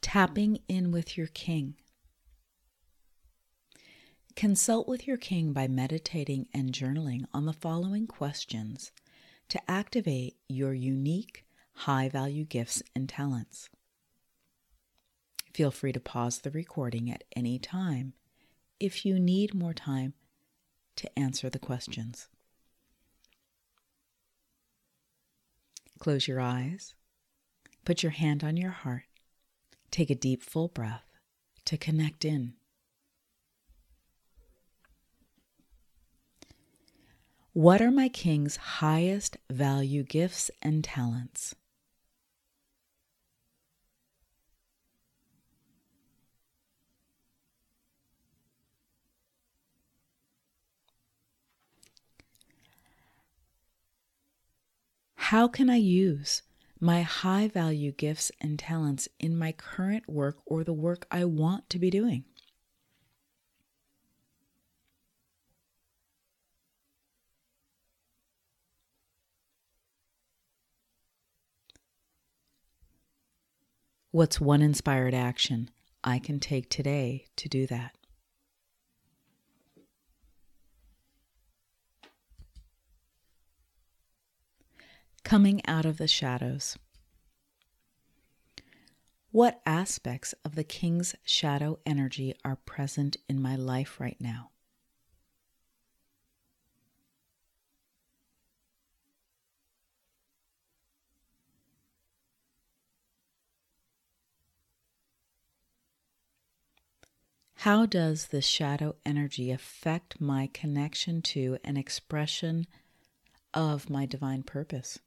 Tapping in with your king. Consult with your king by meditating and journaling on the following questions to activate your unique, high-value gifts and talents. Feel free to pause the recording at any time if you need more time to answer the questions. Close your eyes. Put your hand on your heart. Take a deep, full breath to connect in. What are my king's highest value gifts and talents? How can I use my high value gifts and talents in my current work or the work I want to be doing? What's one inspired action I can take today to do that? Coming out of the shadows. What aspects of the king's shadow energy are present in my life right now? How does the shadow energy affect my connection to and expression of my divine purpose?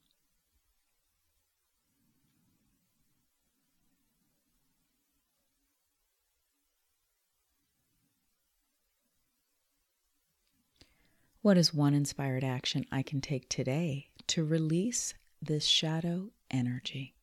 What is one inspired action I can take today to release this shadow energy?